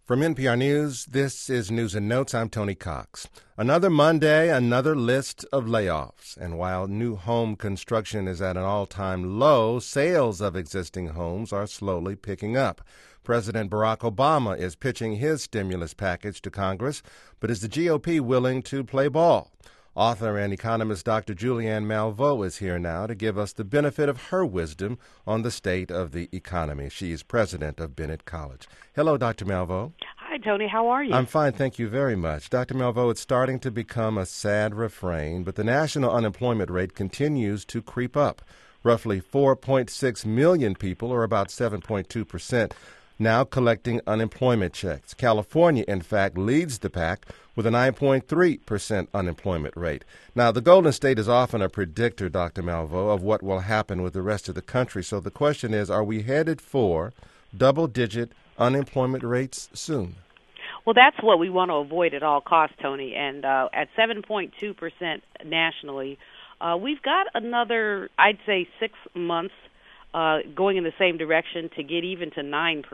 From NPR News, this is News and Notes. I'm Tony Cox. Another Monday, another list of layoffs. And while new home construction is at an all-time low, sales of existing homes are slowly picking up. President Barack Obama is pitching his stimulus package to Congress, but is the GOP willing to play ball? Author and economist Dr. Julianne Malveaux is here now to give us the benefit of her wisdom on the state of the economy. She is president of Bennett College. Hello, Dr. Malveaux. Hi, Tony. How are you? I'm fine, thank you very much. Dr. Malveaux, it's starting to become a sad refrain, but the national unemployment rate continues to creep up. Roughly 4.6 million people, or about 7.2%, now collecting unemployment checks. California, in fact, leads the pack with a 9.3% unemployment rate. Now, the Golden State is often a predictor, Dr. Malveaux, of what will happen with the rest of the country. So the question is, are we headed for double-digit unemployment rates soon? Well, that's what we want to avoid at all costs, Tony. And at 7.2% nationally, we've got another, I'd say, 6 months going in the same direction to get even to 9%.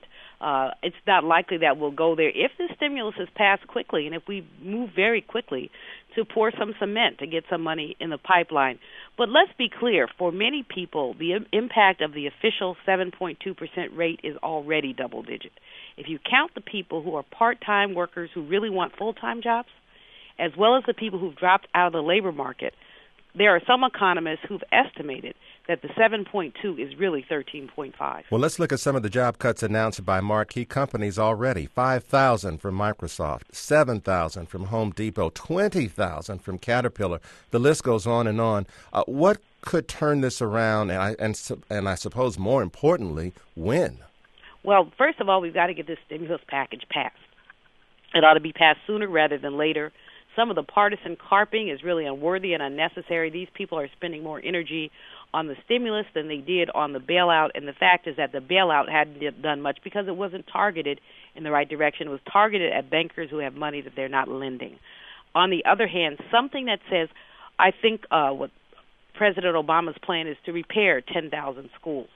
It's not likely that we'll go there if the stimulus is passed quickly and if we move very quickly to pour some cement to get some money in the pipeline. But let's be clear, for many people, the impact of the official 7.2% rate is already double digit. If you count the people who are part-time workers who really want full-time jobs, as well as the people who've dropped out of the labor market, there are some economists who've estimated that the 7.2 is really 13.5. Well, let's look at some of the job cuts announced by marquee companies already. 5,000 from Microsoft, 7,000 from Home Depot, 20,000 from Caterpillar. The list goes on and on. What could turn this around, and I suppose more importantly, when? Well, first of all, we've got to get this stimulus package passed. It ought to be passed sooner rather than later. Some of the partisan carping is really unworthy and unnecessary. These people are spending more energy on the stimulus than they did on the bailout, and the fact is that the bailout hadn't done much because it wasn't targeted in the right direction. It was targeted at bankers who have money that they're not lending. On the other hand, something that says, I think what President Obama's plan is to repair 10,000 schools.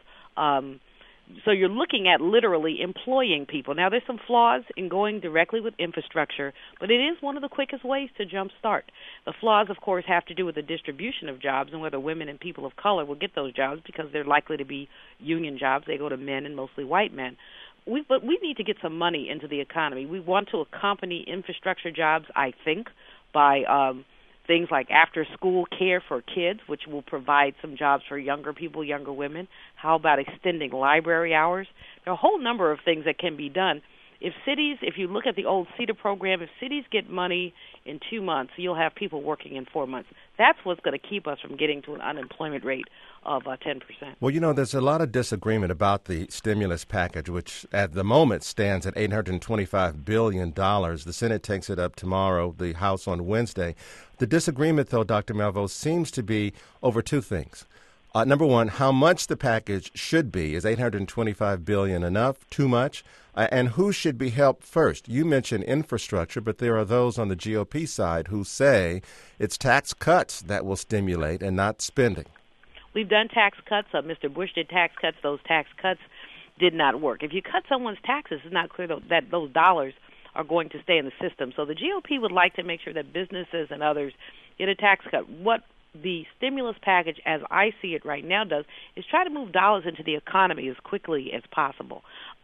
So you're looking at literally employing people. Now, there's some flaws in going directly with infrastructure, but it is one of the quickest ways to jumpstart. The flaws, of course, have to do with the distribution of jobs and whether women and people of color will get those jobs because they're likely to be union jobs. They go to men and mostly white men. But we need to get some money into the economy. We want to accompany infrastructure jobs, I think, by things like after-school care for kids, which will provide some jobs for younger people, younger women. How about extending library hours? There are a whole number of things that can be done. If you look at the old CETA program, if cities get money in 2 months, you'll have people working in 4 months. That's what's going to keep us from getting to an unemployment rate of 10%. Well, you know, there's a lot of disagreement about the stimulus package, which at the moment stands at $825 billion. The Senate takes it up tomorrow, the House on Wednesday. The disagreement, though, Dr. Malveaux, seems to be over two things. Number one, how much the package should be. Is $825 billion enough? Too much? And who should be helped first? You mentioned infrastructure, but there are those on the GOP side who say it's tax cuts that will stimulate and not spending. We've done tax cuts. Mr. Bush did tax cuts. Those tax cuts did not work. If you cut someone's taxes, it's not clear that those dollars are going to stay in the system. So the GOP would like to make sure that businesses and others get a tax cut. What the stimulus package, as I see it right now, does is try to move dollars into the economy as quickly as possible.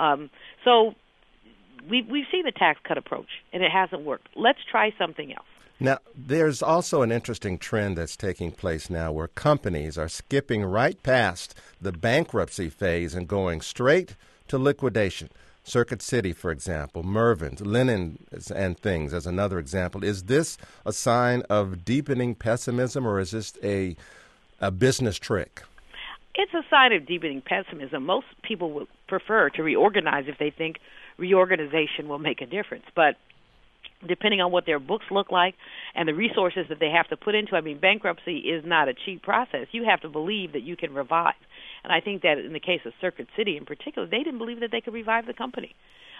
So we've seen the tax cut approach, and it hasn't worked. Let's try something else. Now, there's also an interesting trend that's taking place now where companies are skipping right past the bankruptcy phase and going straight to liquidation. Circuit City, for example, Mervyn's, Linen and Things as another example. Is this a sign of deepening pessimism, or is this a business trick? It's a sign of deepening pessimism. Most people would prefer to reorganize if they think reorganization will make a difference. But depending on what their books look like and the resources that they have to put into, bankruptcy is not a cheap process. You have to believe that you can revive. And I think that in the case of Circuit City in particular, they didn't believe that they could revive the company.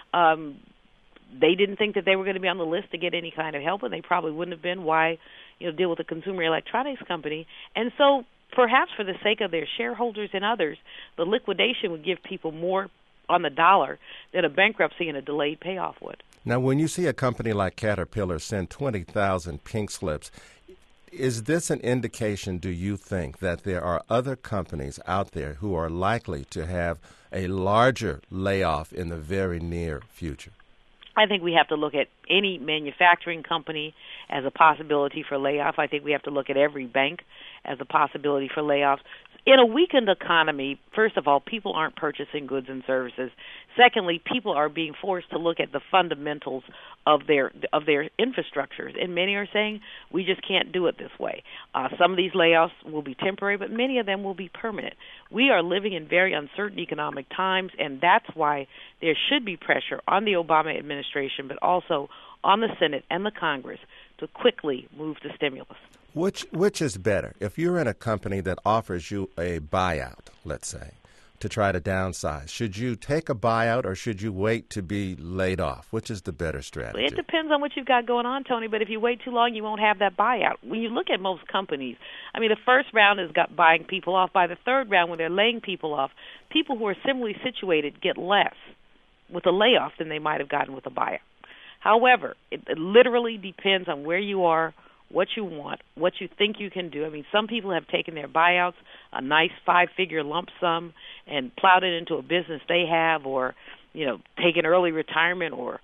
They didn't think that they were going to be on the list to get any kind of help, and they probably wouldn't have been. Why, deal with a consumer electronics company? And so perhaps for the sake of their shareholders and others, the liquidation would give people more on the dollar than a bankruptcy and a delayed payoff would. Now, when you see a company like Caterpillar send 20,000 pink slips, is this an indication, do you think, that there are other companies out there who are likely to have a larger layoff in the very near future? I think we have to look at any manufacturing company as a possibility for layoff. I think we have to look at every bank as a possibility for layoffs. In a weakened economy, first of all, people aren't purchasing goods and services. Secondly, people are being forced to look at the fundamentals of their infrastructures, and many are saying we just can't do it this way. Some of these layoffs will be temporary, but many of them will be permanent. We are living in very uncertain economic times, and that's why there should be pressure on the Obama administration, but also on the Senate and the Congress to quickly move to stimulus. Which is better? If you're in a company that offers you a buyout, let's say, to try to downsize, should you take a buyout or should you wait to be laid off? Which is the better strategy? It depends on what you've got going on, Tony, but if you wait too long, you won't have that buyout. When you look at most companies, I mean, the first round is buying people off. By the third round, when they're laying people off, people who are similarly situated get less with a layoff than they might have gotten with a buyout. However, it literally depends on where you are, what you want, what you think you can do. I mean, some people have taken their buyouts, a nice 5-figure lump sum, and plowed it into a business they have, or, taken early retirement, or,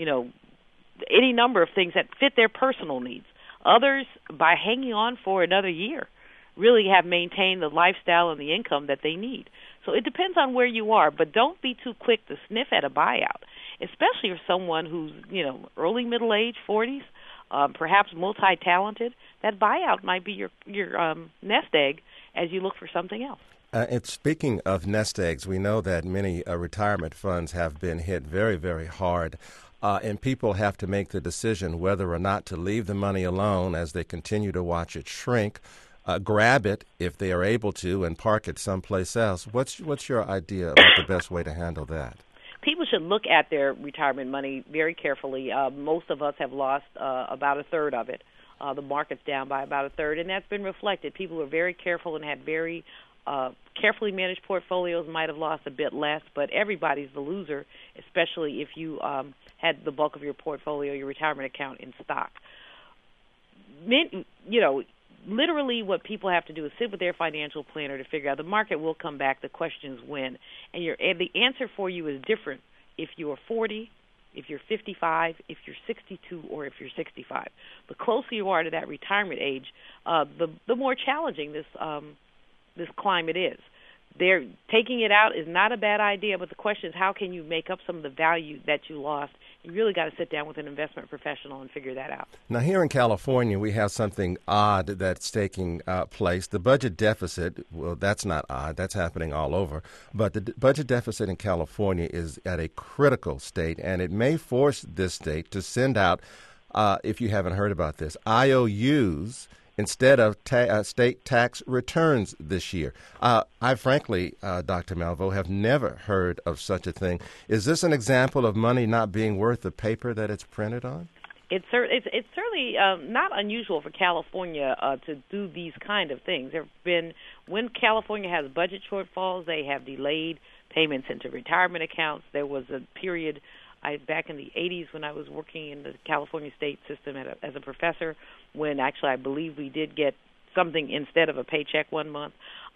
any number of things that fit their personal needs. Others, by hanging on for another year, really have maintained the lifestyle and the income that they need. So it depends on where you are, but don't be too quick to sniff at a buyout, especially if someone who's, early middle age, 40s, perhaps multi-talented. That buyout might be your nest egg as you look for something else. And speaking of nest eggs, we know that many retirement funds have been hit very, very hard, and people have to make the decision whether or not to leave the money alone as they continue to watch it shrink, grab it if they are able to, and park it someplace else. What's your idea about the best way to handle that? People should look at their retirement money very carefully. Most of us have lost about a third of it. The market's down by about a third, and that's been reflected. People who are very careful and had very carefully managed portfolios might have lost a bit less, but everybody's the loser, especially if you had the bulk of your portfolio, your retirement account, in stock. Literally what people have to do is sit with their financial planner to figure out the market will come back. The question is when. And the answer for you is different if you're 40, if you're 55, if you're 62, or if you're 65. The closer you are to that retirement age, the more challenging this climate is. They're taking it out is not a bad idea, but the question is how can you make up some of the value that you lost? You really got to sit down with an investment professional and figure that out. Now, here in California, we have something odd that's taking place. The budget deficit, well, that's not odd. That's happening all over. But the budget deficit in California is at a critical state, and it may force this state to send out, if you haven't heard about this, IOUs instead of state tax returns this year. I frankly, Dr. Malveaux, have never heard of such a thing. Is this an example of money not being worth the paper that it's printed on? It's certainly not unusual for California to do these kind of things. There have been, when California has budget shortfalls, they have delayed payments into retirement accounts. There was a period back in the 80s when I was working in the California state system as a professor, when actually I believe we did get something instead of a paycheck one month.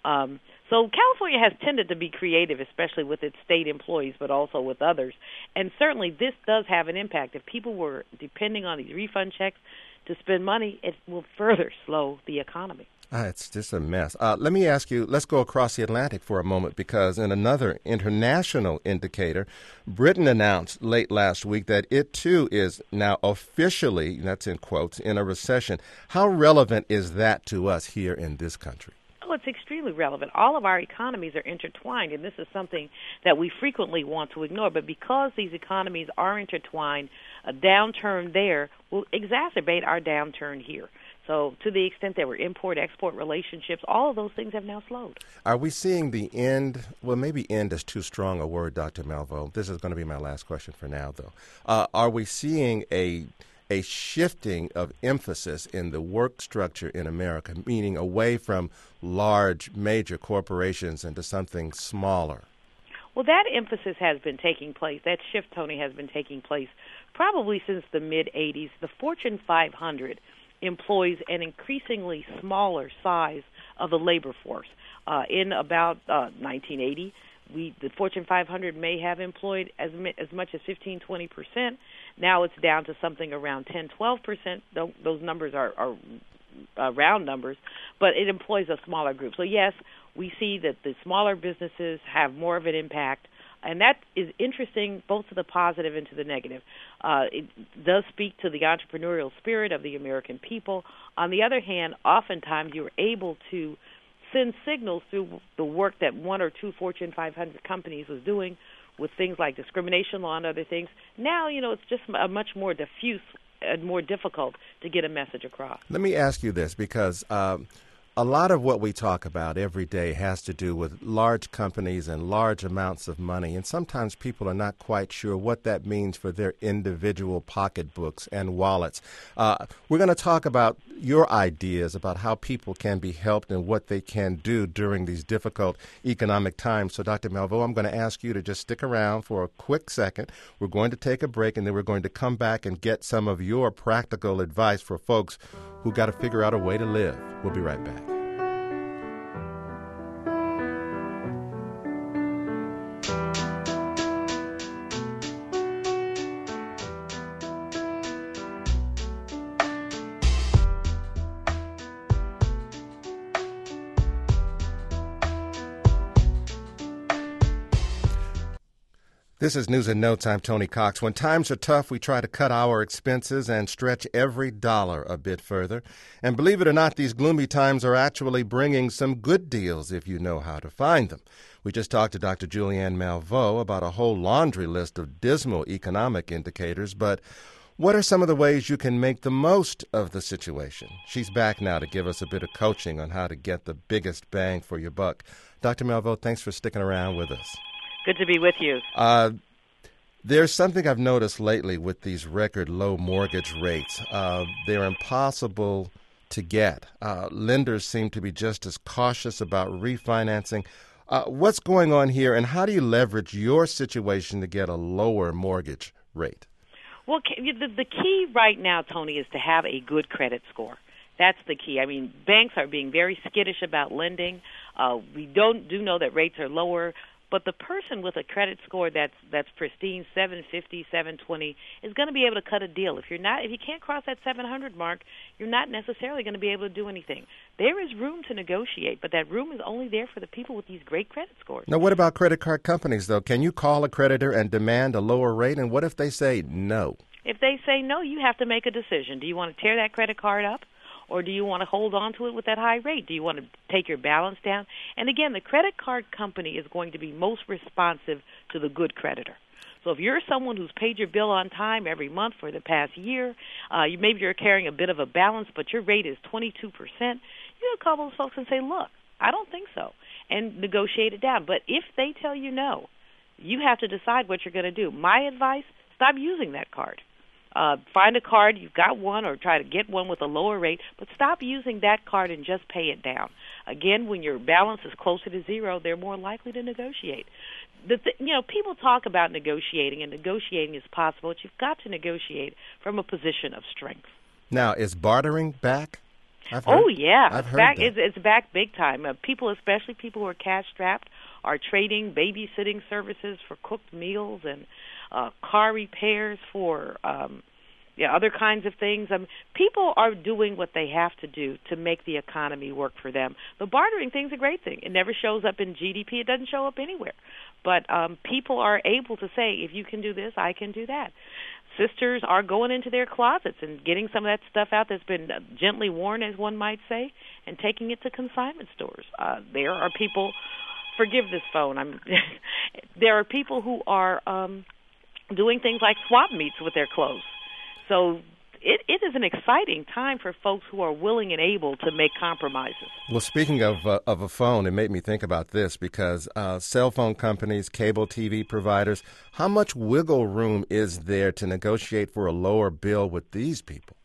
So California has tended to be creative, especially with its state employees, but also with others. And certainly this does have an impact. If people were depending on these refund checks to spend money, it will further slow the economy. It's just a mess. Let me ask you, let's go across the Atlantic for a moment, because in another international indicator, Britain announced late last week that it too is now officially, that's in quotes, in a recession. How relevant is that to us here in this country? Oh, it's extremely relevant. All of our economies are intertwined, and this is something that we frequently want to ignore. But because these economies are intertwined, a downturn there will exacerbate our downturn here. So to the extent there were import-export relationships, all of those things have now slowed. Are we seeing the end? Well, maybe end is too strong a word, Dr. Malveaux. This is going to be my last question for now, though. Are we seeing a shifting of emphasis in the work structure in America, meaning away from large, major corporations into something smaller? Well, that emphasis has been taking place. That shift, Tony, has been taking place probably since the mid-'80s. The Fortune 500 employs an increasingly smaller size of the labor force. In about 1980, the Fortune 500 may have employed as much as 15-20%. Now it's down to something around 10-12%. Those numbers are round numbers, but it employs a smaller group. So yes, we see that the smaller businesses have more of an impact, and that is interesting both to the positive and to the negative. It does speak to the entrepreneurial spirit of the American people. On the other hand, oftentimes you're able to send signals through the work that one or two Fortune 500 companies was doing with things like discrimination law and other things. Now, it's just a much more diffuse and more difficult to get a message across. Let me ask you this, because a lot of what we talk about every day has to do with large companies and large amounts of money, and sometimes people are not quite sure what that means for their individual pocketbooks and wallets. We're going to talk about your ideas about how people can be helped and what they can do during these difficult economic times. So, Dr. Malveaux, I'm going to ask you to just stick around for a quick second. We're going to take a break, and then we're going to come back and get some of your practical advice for folks who got to figure out a way to live. We'll be right back. This is News and Notes. I'm Tony Cox. When times are tough, we try to cut our expenses and stretch every dollar a bit further. And believe it or not, these gloomy times are actually bringing some good deals if you know how to find them. We just talked to Dr. Julianne Malveaux about a whole laundry list of dismal economic indicators, but what are some of the ways you can make the most of the situation? She's back now to give us a bit of coaching on how to get the biggest bang for your buck. Dr. Malveaux, thanks for sticking around with us. Good to be with you. There's something I've noticed lately with these record low mortgage rates. They're impossible to get. Lenders seem to be just as cautious about refinancing. What's going on here, and how do you leverage your situation to get a lower mortgage rate? Well, the key right now, Tony, is to have a good credit score. That's the key. I mean, banks are being very skittish about lending. We do know that rates are lower. But the person with a credit score that's pristine, 750, 720, is going to be able to cut a deal. If you can't cross that 700 mark, you're not necessarily going to be able to do anything. There is room to negotiate, but that room is only there for the people with these great credit scores. Now, what about credit card companies, though? Can you call a creditor and demand a lower rate? And what if they say no? If they say no, you have to make a decision. Do you want to tear that credit card up? Or do you want to hold on to it with that high rate? Do you want to take your balance down? And again, the credit card company is going to be most responsive to the good creditor. So if you're someone who's paid your bill on time every month for the past year, maybe you're carrying a bit of a balance, but your rate is 22%, you can call those folks and say, look, I don't think so, and negotiate it down. But if they tell you no, you have to decide what you're going to do. My advice, stop using that card. Find a card, you've got one, or try to get one with a lower rate, but stop using that card and just pay it down. Again, when your balance is closer to zero, they're more likely to negotiate. People talk about negotiating, and negotiating is possible, but you've got to negotiate from a position of strength. Now, is bartering back? I've heard that. It's back big time. People, especially people who are cash-strapped, are trading babysitting services for cooked meals and car repairs for other kinds of things. People are doing what they have to do to make the economy work for them. The bartering thing's a great thing. It never shows up in GDP. It doesn't show up anywhere. But people are able to say, if you can do this, I can do that. Sisters are going into their closets and getting some of that stuff out that's been gently worn, as one might say, and taking it to consignment stores. There are people, forgive this phone, there are people who are doing things like swap meets with their clothes. So it is an exciting time for folks who are willing and able to make compromises. Well, speaking of a phone, it made me think about this because cell phone companies, cable TV providers, how much wiggle room is there to negotiate for a lower bill with these people?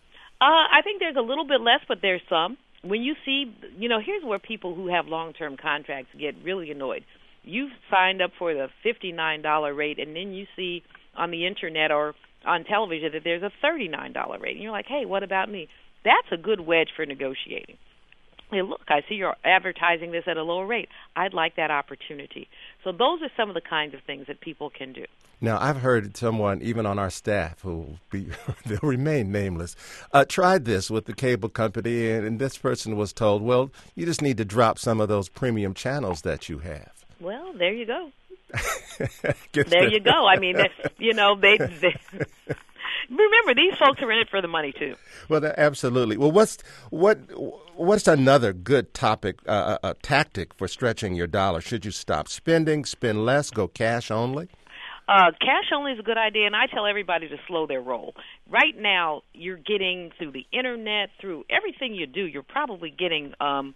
I think there's a little bit less, but there's some. When you see, here's where people who have long-term contracts get really annoyed. you've signed up for the $59 rate, and then you see on the internet or on television that there's a $39 rate, and you're like, hey, what about me? That's a good wedge for negotiating. Hey, look, I see you're advertising this at a lower rate. I'd like that opportunity. So those are some of the kinds of things that people can do. Now, I've heard someone, even on our staff, who they'll remain nameless, tried this with the cable company, and this person was told, well, you just need to drop some of those premium channels that you have. Well, there you go. There you go. I mean, you know, they remember, these folks are in it for the money too. Well, absolutely. Well, what's another good tactic for stretching your dollar? Should you stop spending, spend less, go cash only? Cash only is a good idea, and I tell everybody to slow their roll. Right now, you're getting through the internet, through everything you do, you're probably getting,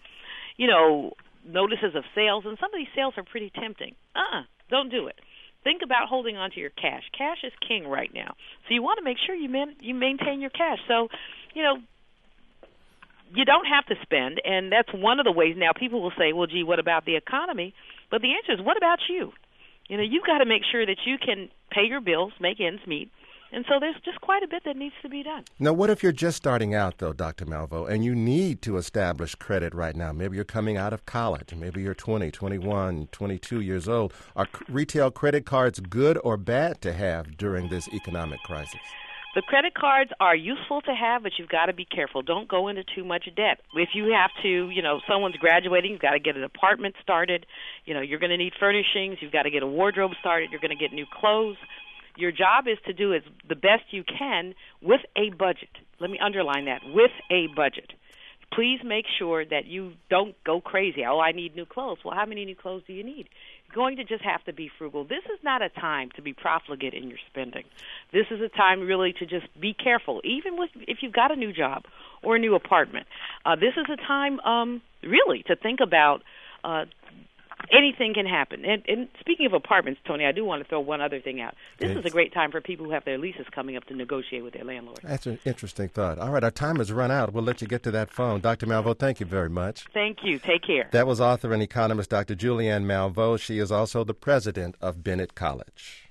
notices of sales, and some of these sales are pretty tempting. Don't do it. Think about holding on to your cash. Cash is king right now. So you want to make sure you maintain your cash. So, you don't have to spend, and that's one of the ways. Now, people will say, well, gee, what about the economy? But the answer is, what about you? You've got to make sure that you can pay your bills, make ends meet. And so there's just quite a bit that needs to be done. Now, what if you're just starting out, though, Dr. Malveaux, and you need to establish credit right now? Maybe you're coming out of college. Maybe you're 20, 21, 22 years old. Are retail credit cards good or bad to have during this economic crisis? The credit cards are useful to have, but you've got to be careful. Don't go into too much debt. If you have to, someone's graduating, you've got to get an apartment started. You're going to need furnishings. You've got to get a wardrobe started. You're going to get new clothes. Your job is to do the best you can with a budget. Let me underline that, with a budget. Please make sure that you don't go crazy. Oh, I need new clothes. Well, how many new clothes do you need? You're going to just have to be frugal. This is not a time to be profligate in your spending. This is a time really to just be careful, even if you've got a new job or a new apartment. This is a time really to think about anything can happen. And speaking of apartments, Tony, I do want to throw one other thing out. This is a great time for people who have their leases coming up to negotiate with their landlord. That's an interesting thought. All right, our time has run out. We'll let you get to that phone. Dr. Malveaux, thank you very much. Thank you. Take care. That was author and economist Dr. Julianne Malveaux. She is also the president of Bennett College.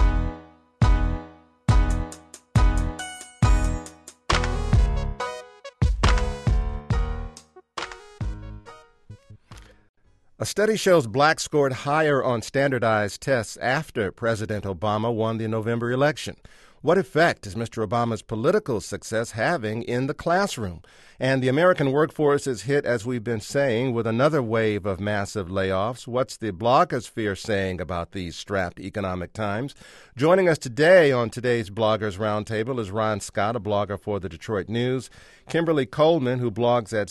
A study shows blacks scored higher on standardized tests after President Obama won the November election. What effect is Mr. Obama's political success having in the classroom? And the American workforce is hit, as we've been saying, with another wave of massive layoffs. What's the blogosphere saying about these strapped economic times? Joining us today on today's Bloggers Roundtable is Ron Scott, a blogger for the Detroit News, Kimberly Coleman, who blogs at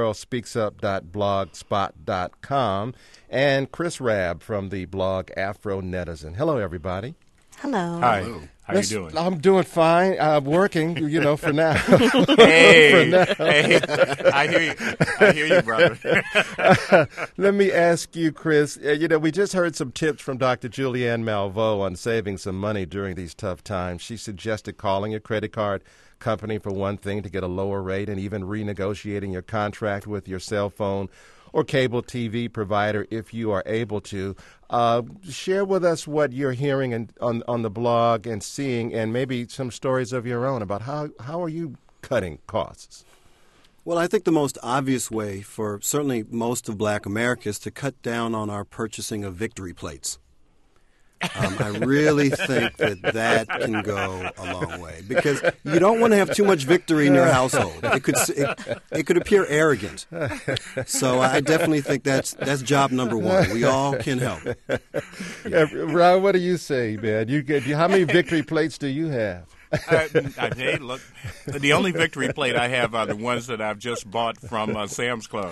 sistergirlspeaksup.blogspot.com, and Chris Rabb from the blog Afro Netizen. Hello, everybody. Hello. Hi. How you doing? I'm doing fine. Working, for now. Hey, for now. Hey, I hear you, brother. Let me ask you, Chris. We just heard some tips from Dr. Julianne Malveaux on saving some money during these tough times. She suggested calling your credit card company for one thing to get a lower rate, and even renegotiating your contract with your cell phone or cable TV provider if you are able to. Share with us what you're hearing on the blog and seeing, and maybe some stories of your own about how are you cutting costs? Well, I think the most obvious way for certainly most of Black America is to cut down on our purchasing of victory plates. I really think that can go a long way, because you don't want to have too much victory in your household. It could appear arrogant. So I definitely think that's job number one. We all can help. Ron, what do you say, man? How many victory plates do you have? Hey, look, the only victory plate I have are the ones that I've just bought from Sam's Club.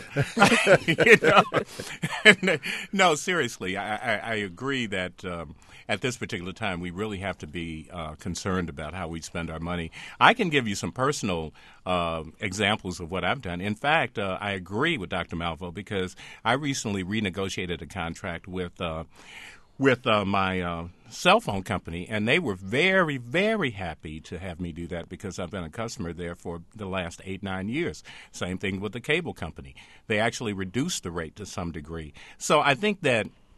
No, seriously, I agree that at this particular time we really have to be concerned about how we spend our money. I can give you some personal examples of what I've done. In fact, I agree with Dr. Malveaux, because I recently renegotiated a contract with my cell phone company, and they were very, very happy to have me do that, because I've been a customer there for the last 8-9 years. Same thing with the cable company. They actually reduced the rate to some degree. So I think that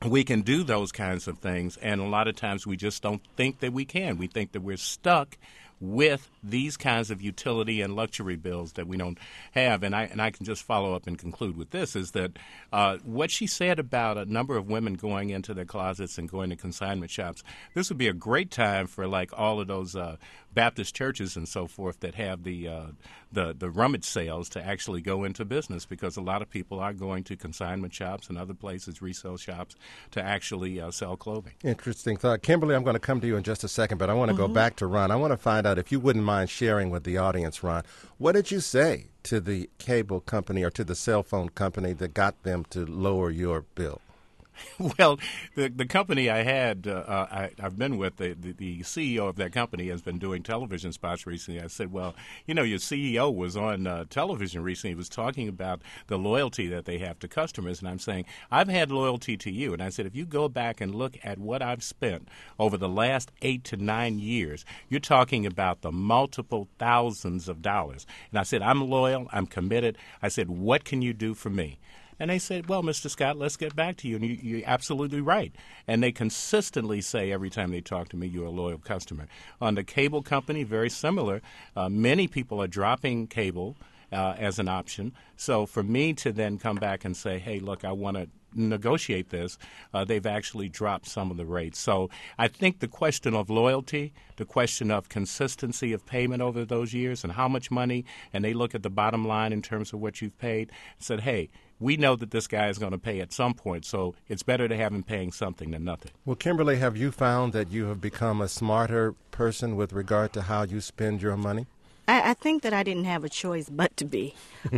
we can do those kinds of things, and a lot of times we just don't think that we can. We think that we're stuck with these kinds of utility and luxury bills that we don't have. And I can just follow up and conclude with this, is that what she said about a number of women going into their closets and going to consignment shops, this would be a great time for like all of those Baptist churches and so forth that have the rummage sales to actually go into business, because a lot of people are going to consignment shops and other places, resale shops, to actually sell clothing. Interesting thought. Kimberly, I'm going to come to you in just a second, but I want to go back to Ron. I want to find out, if you wouldn't mind sharing with the audience, Ron, what did you say to the cable company or to the cell phone company that got them to lower your bill? Well, the company I had, I've been with, the CEO of that company has been doing television spots recently. I said, well, you know, your CEO was on television recently. He was talking about the loyalty that they have to customers. And I'm saying, I've had loyalty to you. And I said, if you go back and look at what I've spent over the last 8 to 9 years, you're talking about the multiple thousands of dollars. And I said, I'm loyal. I'm committed. I said, what can you do for me? And they said, well, Mr. Scott, let's get back to you. And you're absolutely right. And they consistently say every time they talk to me, you're a loyal customer. On the cable company, very similar. Many people are dropping cable as an option. So for me to then come back and say, hey, look, I want to negotiate this, they've actually dropped some of the rates. So I think the question of loyalty, the question of consistency of payment over those years and how much money, and they look at the bottom line in terms of what you've paid, and said, hey, we know that this guy is going to pay at some point, so it's better to have him paying something than nothing. Well, Kimberly, have you found that you have become a smarter person with regard to how you spend your money? I think that I didn't have a choice but to be.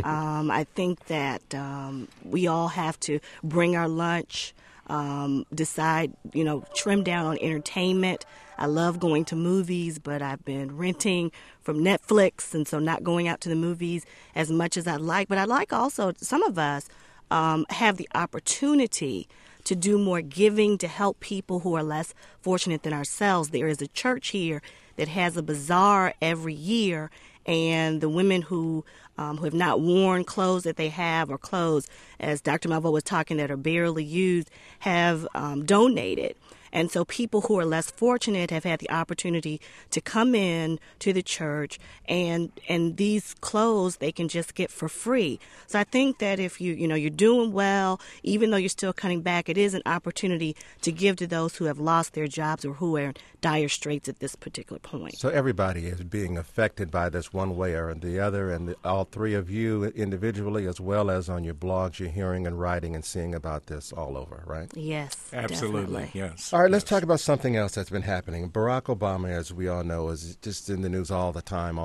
I think that we all have to bring our lunch, decide, trim down on entertainment. I love going to movies, but I've been renting from Netflix, and so not going out to the movies as much as I'd like. But I like also, some of us have the opportunity to do more giving to help people who are less fortunate than ourselves. There is a church here that has a bazaar every year, and the women who have not worn clothes that they have, or clothes, as Dr. Malveaux was talking, that are barely used, have donated. And so people who are less fortunate have had the opportunity to come in to the church, and these clothes they can just get for free. So I think that if you're doing well, even though you're still cutting back, it is an opportunity to give to those who have lost their jobs or who are in dire straits at this particular point. So everybody is being affected by this one way or the other, and all three of you individually, as well as on your blogs, you're hearing and writing and seeing about this all over, right? Yes, absolutely. Definitely. Yes. All right, let's talk about something else that's been happening. Barack Obama, as we all know, is just in the news all the time,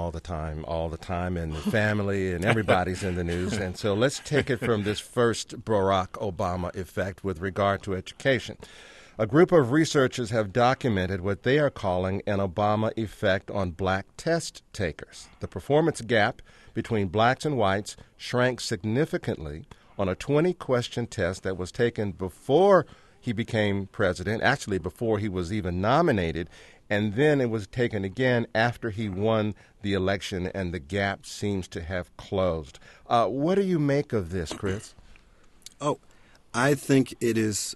and the family and everybody's in the news. And so let's take it from this first Barack Obama effect with regard to education. A group of researchers have documented what they are calling an Obama effect on black test takers. The performance gap between blacks and whites shrank significantly on a 20-question test that was taken before he became president, actually before he was even nominated, and then it was taken again after he won the election, and the gap seems to have closed. What do you make of this, Chris? Oh, I think it is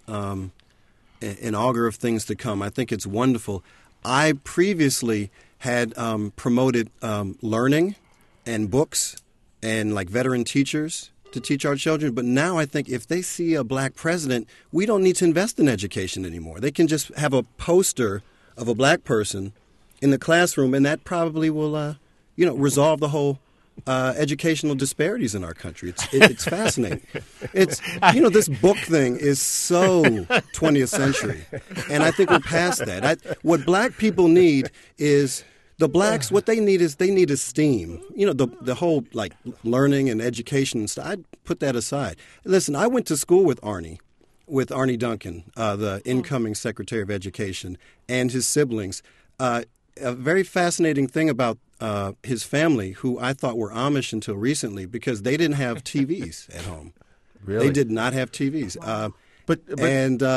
an augur of things to come. I think it's wonderful. I previously had promoted learning and books and like veteran teachers to teach our children. But now I think if they see a black president, we don't need to invest in education anymore. They can just have a poster of a black person in the classroom, and that probably will, resolve the whole educational disparities in our country. It's fascinating. It's this book thing is so 20th century, and I think we're past that. What black people need is the blacks. What they need is esteem. The whole like learning and education and stuff. I'd put that aside. Listen, I went to school with Arnie Duncan, the incoming Secretary of Education, and his siblings. A very fascinating thing about his family, who I thought were Amish until recently, because they didn't have TVs at home. Really? They did not have TVs. But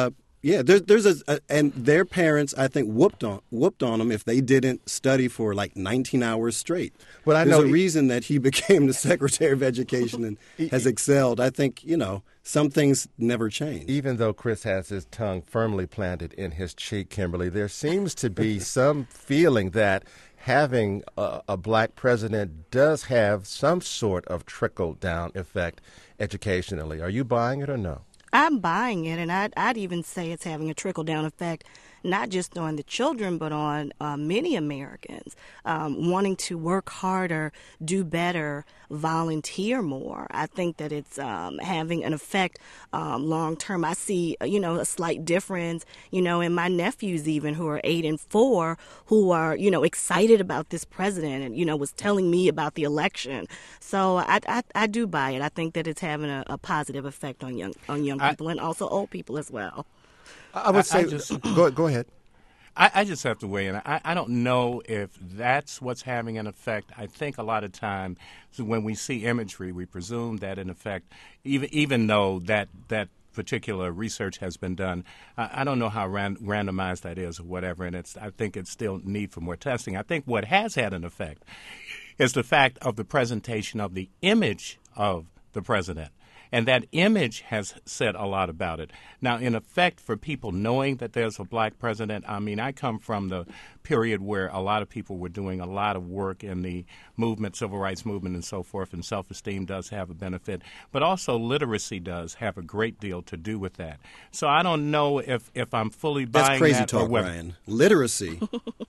Yeah, there's and their parents, I think, whooped on them if they didn't study for like 19 hours straight. Well, there's a reason that he became the Secretary of Education and has excelled. I think, some things never change. Even though Chris has his tongue firmly planted in his cheek, Kimberly, there seems to be some feeling that having a black president does have some sort of trickle-down effect educationally. Are you buying it or no? I'm buying it, and I'd even say it's having a trickle-down effect, not just on the children, but on many Americans wanting to work harder, do better, volunteer more. I think that it's having an effect long term. I see, a slight difference, in my nephews even who are 8 and 4, who are, excited about this president and, was telling me about the election. So I do buy it. I think that it's having a positive effect on young people and also old people as well. I would say, go ahead. I just have to weigh in. I don't know if that's what's having an effect. I think a lot of times when we see imagery, we presume that in effect, even though that particular research has been done, I don't know how randomized that is or whatever, and I think it's still need for more testing. I think what has had an effect is the fact of the presentation of the image of the president. And that image has said a lot about it. Now, in effect, for people knowing that there's a black president, I come from the period where a lot of people were doing a lot of work in the movement, civil rights movement and so forth, and self-esteem does have a benefit. But also literacy does have a great deal to do with that. So I don't know if I'm fully buying that. That's crazy talk, Ryan. Literacy.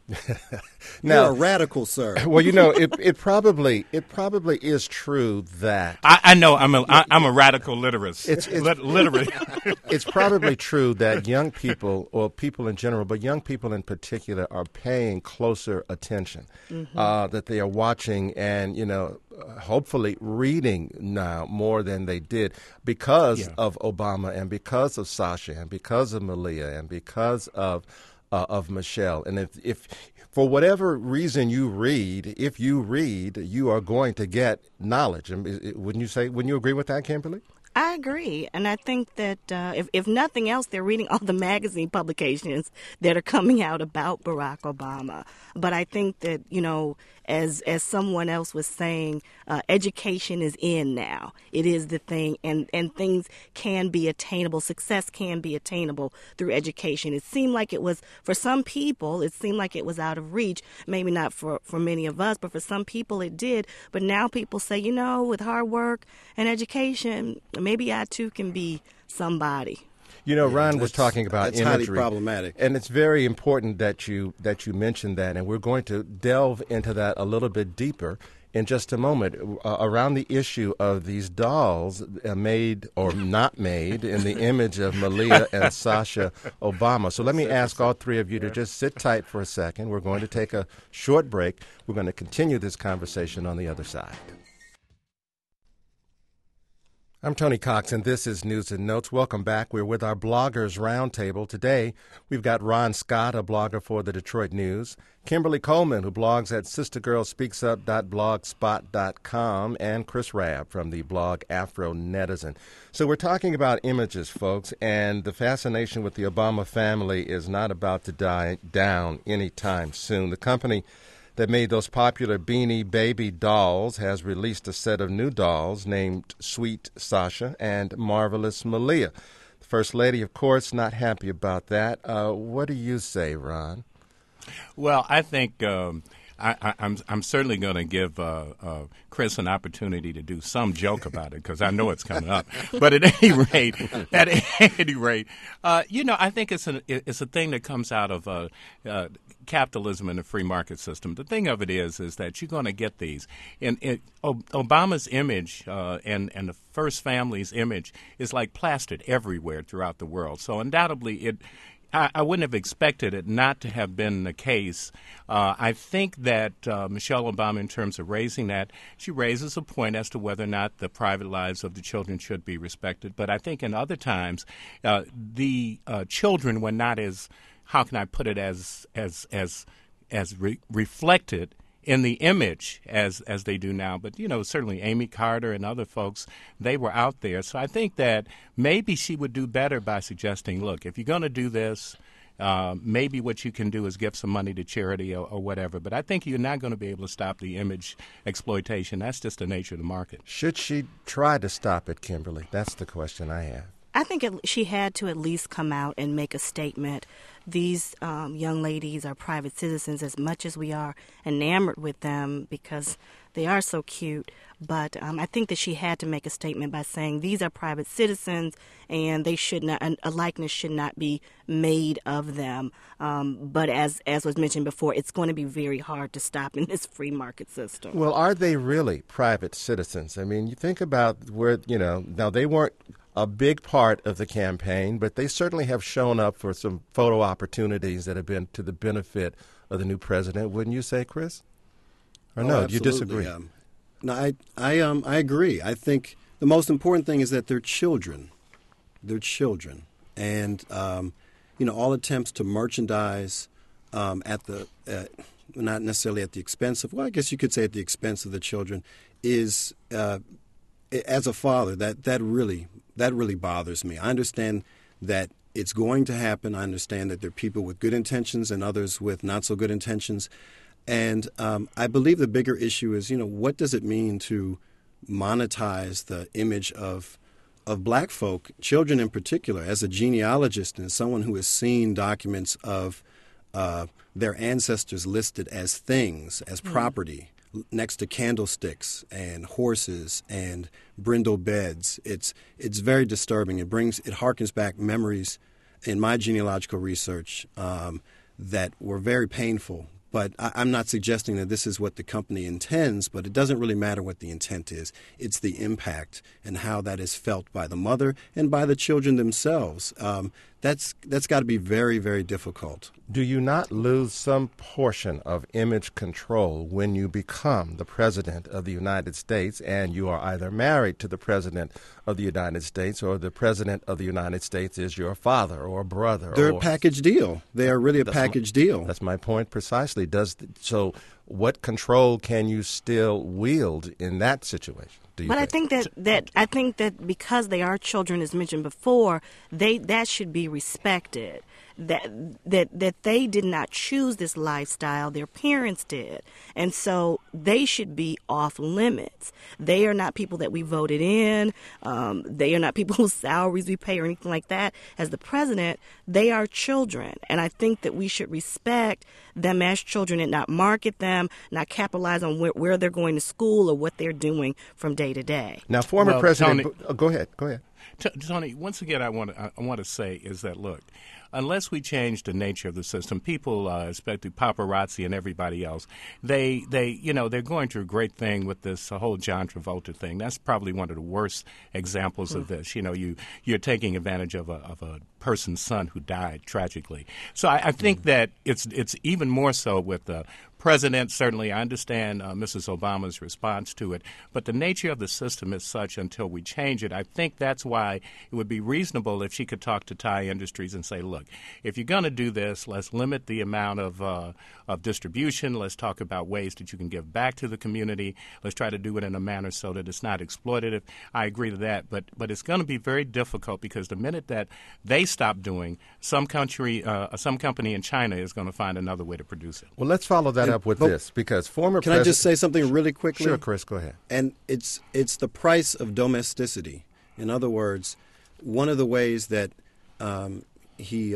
Now, you're a radical, sir. Well, it probably is true that I know I'm a radical literist. Literally. It's probably true that young people, or people in general, but young people in particular, are paying closer attention. That they are watching and hopefully reading now more than they did because of Obama and because of Sasha and because of Malia and because of Michelle. And if for whatever reason you read, you are going to get knowledge. Wouldn't you agree with that, Kimberly? I agree, and I think that if nothing else, they're reading all the magazine publications that are coming out about Barack Obama. But I think that, as someone else was saying, education is in now. It is the thing, and things can be attainable. Success can be attainable through education. It seemed like it was, for some people, was out of reach. Maybe not for many of us, but for some people it did. But now people say, with hard work and education, maybe I too can be somebody. Ron was talking about that's imagery. Highly problematic. And it's very important that you mentioned that, and we're going to delve into that a little bit deeper in just a moment around the issue of these dolls made or not made in the image of Malia and Sasha Obama. So let me ask all three of you to just sit tight for a second. We're going to take a short break. We're going to continue this conversation on the other side. I'm Tony Cox, and this is News and Notes. Welcome back. We're with our Bloggers Roundtable. Today, we've got Ron Scott, a blogger for the Detroit News, Kimberly Coleman, who blogs at sistergirlspeaksup.blogspot.com, and Chris Rabb from the blog Afro Netizen. So we're talking about images, folks, and the fascination with the Obama family is not about to die down anytime soon. The company that made those popular Beanie Baby dolls has released a set of new dolls named Sweet Sasha and Marvelous Malia. The First Lady, of course, not happy about that. What do you say, Ron? Well, I think I'm certainly going to give Chris an opportunity to do some joke about it because I know it's coming up. But at any rate, I think it's a thing that comes out of capitalism and the free market system. The thing of it is that you're going to get these. Obama's image and the First Family's image is like plastered everywhere throughout the world. So undoubtedly I wouldn't have expected it not to have been the case. I think that Michelle Obama, in terms of raising that, she raises a point as to whether or not the private lives of the children should be respected. But I think in other times, the children were not as, how can I put it, as reflected in the image as they do now. But, certainly Amy Carter and other folks, they were out there. So I think that maybe she would do better by suggesting, look, if you're going to do this, maybe what you can do is give some money to charity or whatever. But I think you're not going to be able to stop the image exploitation. That's just the nature of the market. Should she try to stop it, Kimberly? That's the question I have. I think she had to at least come out and make a statement. These young ladies are private citizens as much as we are enamored with them because they are so cute. But I think that she had to make a statement by saying these are private citizens and they should not, a likeness should not be made of them. But as was mentioned before, it's going to be very hard to stop in this free market system. Well, are they really private citizens? I mean, you think about where, now they weren't a big part of the campaign, but they certainly have shown up for some photo opportunities that have been to the benefit of the new president. Wouldn't you say, Chris? Or no, do you disagree? No, I agree. I think the most important thing is that they're children. They're children. And, all attempts to merchandise not necessarily at the expense of, well, I guess you could say at the expense of the children, is, as a father, that really bothers me. I understand that it's going to happen. I understand that there are people with good intentions and others with not so good intentions. And I believe the bigger issue is, what does it mean to monetize the image of black folk, children in particular? As a genealogist and as someone who has seen documents of their ancestors listed as things, as property, next to candlesticks and horses and brindle beds, it's very disturbing. It harkens back memories in my genealogical research that were very painful. But I'm not suggesting that this is what the company intends, but it doesn't really matter what the intent is. It's the impact and how that is felt by the mother and by the children themselves. That's got to be very, very difficult. Do you not lose some portion of image control when you become the president of the United States and you are either married to the president of the United States or the president of the United States is your father or brother? They're a package deal. They are really a package deal. That's my point precisely. So what control can you still wield in that situation? But I think that because they are children, as mentioned before, that should be respected. That they did not choose this lifestyle, their parents did. And so they should be off limits. They are not people that we voted in. They are not people whose salaries we pay or anything like that. As the president, they are children. And I think that we should respect them as children and not market them, not capitalize on where they're going to school or what they're doing from day to day. Now, former President, Tony, go ahead. Tony, once again, I want to say is that, look, unless we change the nature of the system, people, especially paparazzi and everybody else, they're going through a great thing with this whole John Travolta thing. That's probably one of the worst examples of this. You're taking advantage of a person's son who died tragically. So I think that it's even more so with the president. Certainly, I understand Mrs. Obama's response to it, but the nature of the system is such until we change it. I think that's why it would be reasonable if she could talk to Thai Industries and say, look, if you're going to do this, let's limit the amount of distribution. Let's talk about ways that you can give back to the community. Let's try to do it in a manner so that it's not exploitative. I agree to that, but it's going to be very difficult because the minute that they stop doing, some company in China is going to find another way to produce it. Well, let's follow that up with this because former Can I just say something really quickly? Sure, Chris, go ahead. And it's the price of domesticity. In other words, one of the ways that he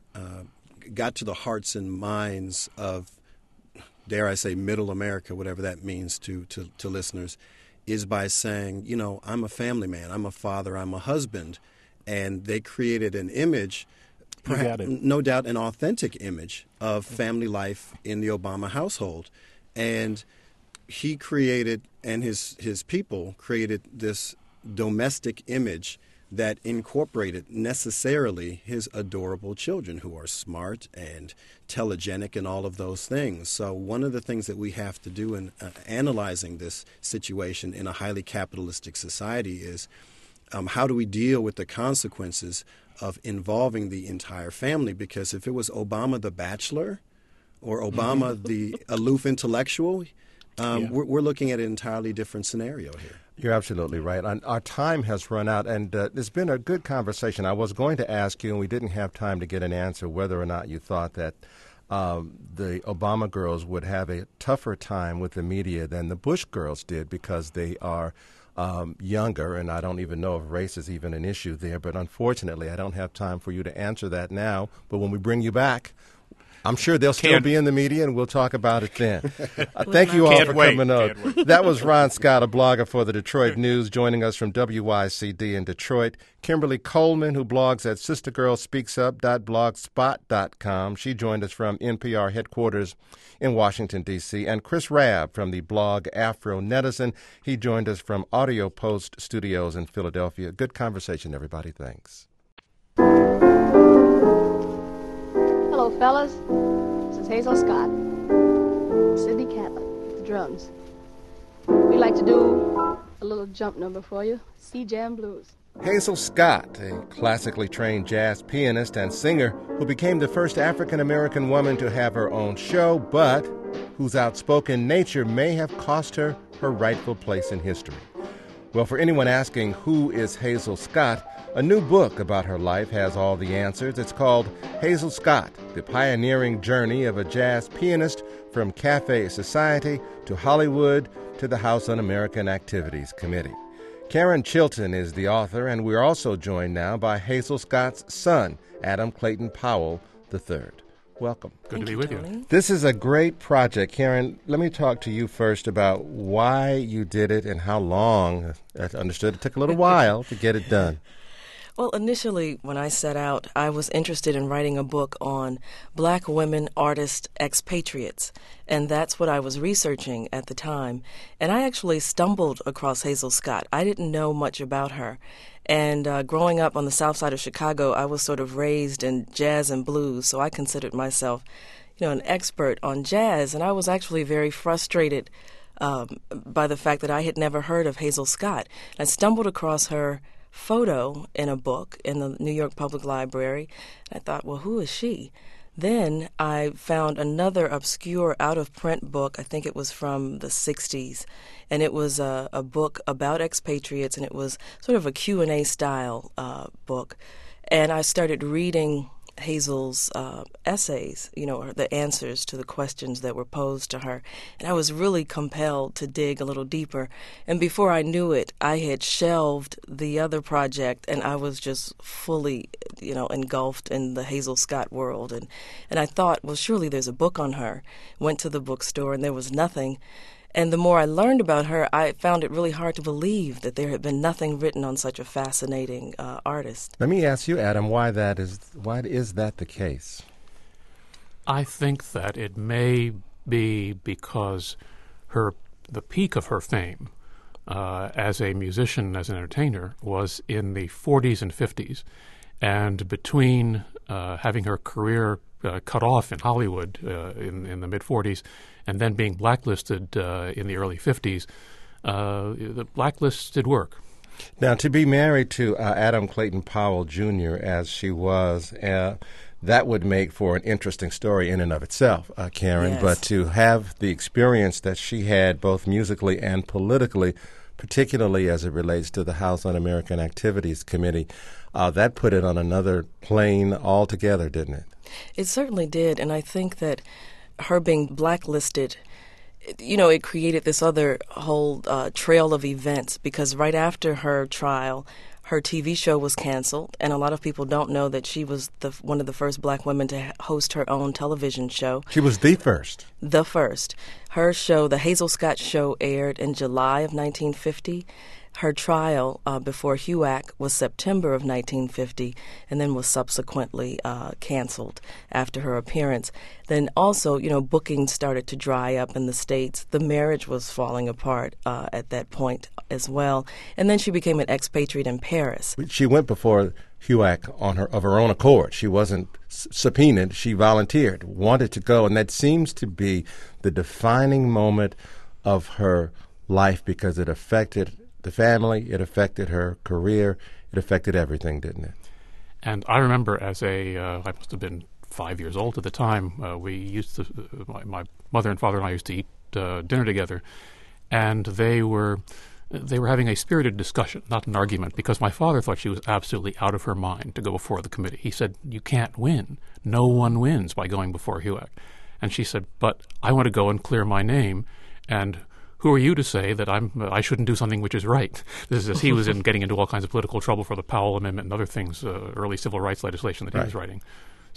got to the hearts and minds of, dare I say, middle America, whatever that means to listeners, is by saying, I'm a family man, I'm a father, I'm a husband. And they created an image, no doubt an authentic image of family life in the Obama household. And he created, and his people created this domestic image that incorporated necessarily his adorable children who are smart and telegenic and all of those things. So one of the things that we have to do in analyzing this situation in a highly capitalistic society is how do we deal with the consequences of involving the entire family? Because if it was Obama the bachelor or Obama the aloof intellectual, we're looking at an entirely different scenario here. You're absolutely right. Our time has run out, and it's been a good conversation. I was going to ask you, and we didn't have time to get an answer, whether or not you thought that the Obama girls would have a tougher time with the media than the Bush girls did because they are younger, and I don't even know if race is even an issue there. But unfortunately, I don't have time for you to answer that now. But when we bring you back, I'm sure they'll still be in the media, and we'll talk about it then. Thank you all for coming on. That was Ron Scott, a blogger for the Detroit News, joining us from WYCD in Detroit. Kimberly Coleman, who blogs at sistergirlspeaksup.blogspot.com. She joined us from NPR headquarters in Washington, D.C. And Chris Rabb from the blog Afro Netizen. He joined us from Audio Post Studios in Philadelphia. Good conversation, everybody. Thanks. Hello, fellas. This is Hazel Scott, Sidney Catlett, the drums. We'd like to do a little jump number for you, Sea Jam Blues. Hazel Scott, a classically trained jazz pianist and singer who became the first African-American woman to have her own show, but whose outspoken nature may have cost her her rightful place in history. Well, for anyone asking who is Hazel Scott, a new book about her life has all the answers. It's called Hazel Scott, The Pioneering Journey of a Jazz Pianist from Cafe Society to Hollywood to the House Un-American Activities Committee. Karen Chilton is the author, and we're also joined now by Hazel Scott's son, Adam Clayton Powell III. Welcome. Good to be with you. This is a great project. Karen, let me talk to you first about why you did it and how long. I understood it took a little while to get it done. Well, initially, when I set out, I was interested in writing a book on black women artist expatriates, and that's what I was researching at the time. And I actually stumbled across Hazel Scott. I didn't know much about her. And growing up on the south side of Chicago, I was sort of raised in jazz and blues, so I considered myself, an expert on jazz. And I was actually very frustrated by the fact that I had never heard of Hazel Scott. I stumbled across her photo in a book in the New York Public Library. I thought, well, who is she? Then I found another obscure out-of-print book. I think it was from the 60s, and it was a book about expatriates, and it was sort of a Q&A style book. And I started reading Hazel's essays, the answers to the questions that were posed to her. And I was really compelled to dig a little deeper. And before I knew it, I had shelved the other project, and I was just fully, engulfed in the Hazel Scott world. And I thought, well, surely there's a book on her. Went to the bookstore, and there was nothing. And the more I learned about her, I found it really hard to believe that there had been nothing written on such a fascinating artist. Let me ask you, Adam, why is that the case? I think that it may be because the peak of her fame as a musician, as an entertainer, was in the 40s and 50s. And between having her career cut off in Hollywood in the mid-40s and then being blacklisted in the early 50s, the blacklists did work. Now, to be married to Adam Clayton Powell, Jr., as she was, that would make for an interesting story in and of itself, Karen. Yes. But to have the experience that she had both musically and politically, particularly as it relates to the House Un-American Activities Committee, that put it on another plane altogether, didn't it? It certainly did, and I think that her being blacklisted, it created this other whole trail of events, because right after her trial, her TV show was canceled, and a lot of people don't know that she was one of the first black women to host her own television show. She was the first. The first. Her show, The Hazel Scott Show, aired in July of 1950. Her trial before HUAC was September of 1950, and then was subsequently canceled after her appearance. Then also, bookings started to dry up in the States. The marriage was falling apart at that point as well. And then she became an expatriate in Paris. She went before HUAC of her own accord. She wasn't subpoenaed. She volunteered, wanted to go, and that seems to be the defining moment of her life, because it affected the family, it affected her career, it affected everything, didn't it? And I remember I must have been 5 years old at the time, we used to, my mother and father and I used to eat dinner together, and they were having a spirited discussion, not an argument, because my father thought she was absolutely out of her mind to go before the committee. He said, "You can't win. No one wins by going before HUAC." And she said, "But I want to go and clear my name, and who are you to say that I shouldn't do something which is right?" This is as he was getting into all kinds of political trouble for the Powell Amendment and other things, early civil rights legislation that he was writing.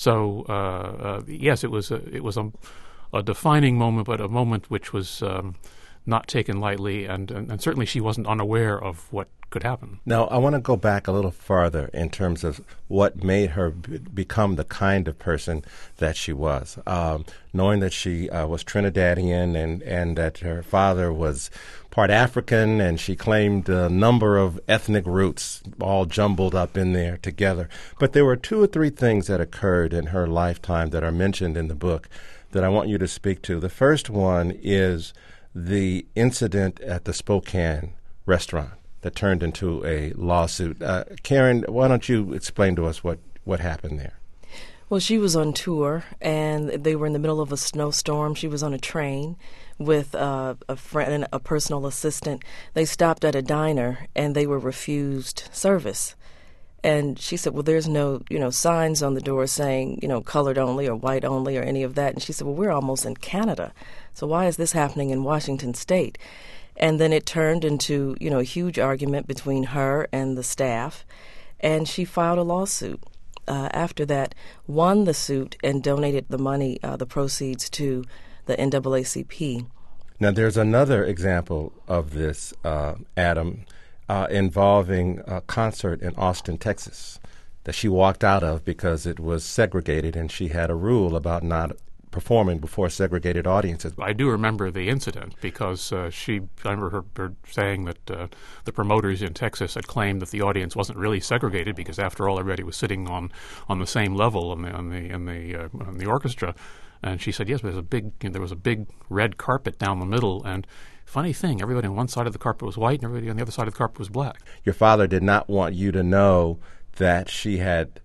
So yes, it was a defining moment, but a moment which was not taken lightly, and certainly she wasn't unaware of what could happen. Now, I want to go back a little farther in terms of what made her become the kind of person that she was. Knowing that she was Trinidadian and that her father was part African, and she claimed a number of ethnic roots all jumbled up in there together. But there were 2 or 3 things that occurred in her lifetime that are mentioned in the book that I want you to speak to. The first one is the incident at the Spokane restaurant that turned into a lawsuit. Karen, why don't you explain to us what happened there? Well, she was on tour, and they were in the middle of a snowstorm. She was on a train with a friend and a personal assistant. They stopped at a diner, and they were refused service. And she said, well, there's no, signs on the door saying, colored only or white only or any of that. And she said, well, we're almost in Canada, so why is this happening in Washington State? And then it turned into, a huge argument between her and the staff, and she filed a lawsuit. After that, won the suit and donated the money, the proceeds, to the NAACP. Now, there's another example of this, Adam, involving a concert in Austin, Texas, that she walked out of because it was segregated, and she had a rule about not performing before segregated audiences. I do remember the incident because I remember her saying that the promoters in Texas had claimed that the audience wasn't really segregated because, after all, everybody was sitting on the same level in the orchestra. And she said, yes, but there was a big red carpet down the middle, and funny thing, everybody on one side of the carpet was white and everybody on the other side of the carpet was black. Your father did not want you to know that she had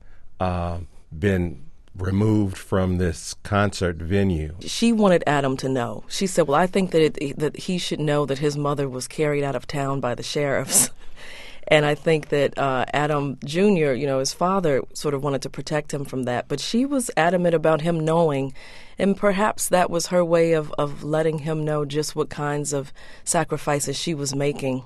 been removed from this concert venue. She wanted Adam to know. She said, well, I think that he should know that his mother was carried out of town by the sheriffs. And I think that Adam Jr., his father, sort of wanted to protect him from that. But she was adamant about him knowing, and perhaps that was her way of letting him know just what kinds of sacrifices she was making,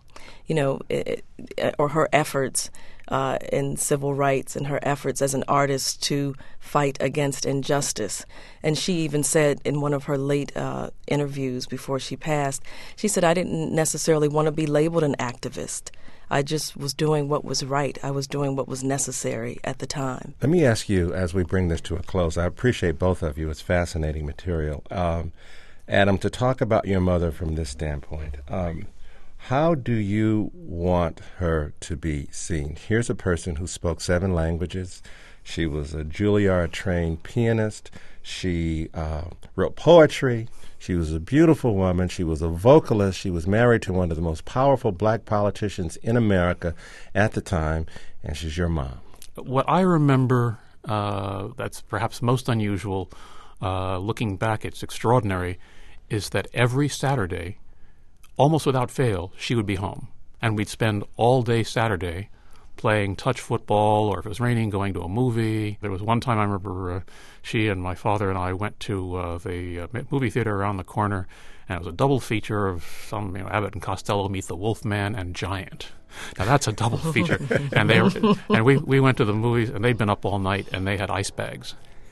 or her efforts in civil rights and her efforts as an artist to fight against injustice. And she even said in one of her late interviews before she passed, she said, I didn't necessarily want to be labeled an activist. I just was doing what was right. I was doing what was necessary at the time. Let me ask you, as we bring this to a close, I appreciate both of you. It's fascinating material. Adam, to talk about your mother from this standpoint, how do you want her to be seen? Here's a person who spoke 7 languages. She was a Juilliard-trained pianist. She wrote poetry. She was a beautiful woman. She was a vocalist. She was married to one of the most powerful black politicians in America at the time, and she's your mom. What I remember that's perhaps most unusual, looking back, it's extraordinary, is that every Saturday, almost without fail, she would be home. And we'd spend all day Saturday playing touch football, or if it was raining, going to a movie. There was one time I remember she and my father and I went to the movie theater around the corner, and it was a double feature of some Abbott and Costello Meet the Wolfman and Giant. Now that's a double feature. And we went to the movies, and they'd been up all night, and they had ice bags.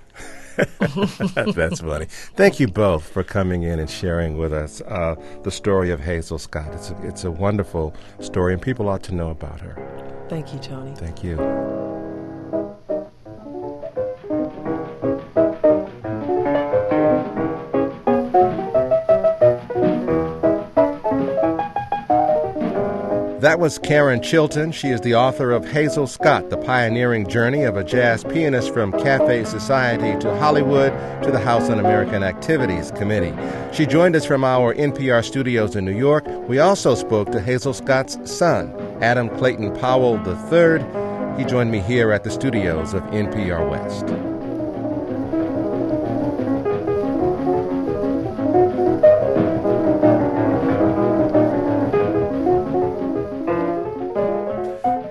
That's funny. Thank you both for coming in and sharing with us the story of Hazel Scott. It's a wonderful story, and people ought to know about her. Thank you, Tony. Thank you. That was Karen Chilton. She is the author of Hazel Scott, The Pioneering Journey of a Jazz Pianist from Cafe Society to Hollywood to the House Un-American Activities Committee. She joined us from our NPR studios in New York. We also spoke to Hazel Scott's son, Adam Clayton Powell III. He joined me here at the studios of NPR West.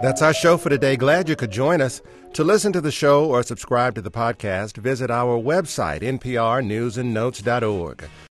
That's our show for today. Glad you could join us. To listen to the show or subscribe to the podcast, visit our website, nprnewsandnotes.org.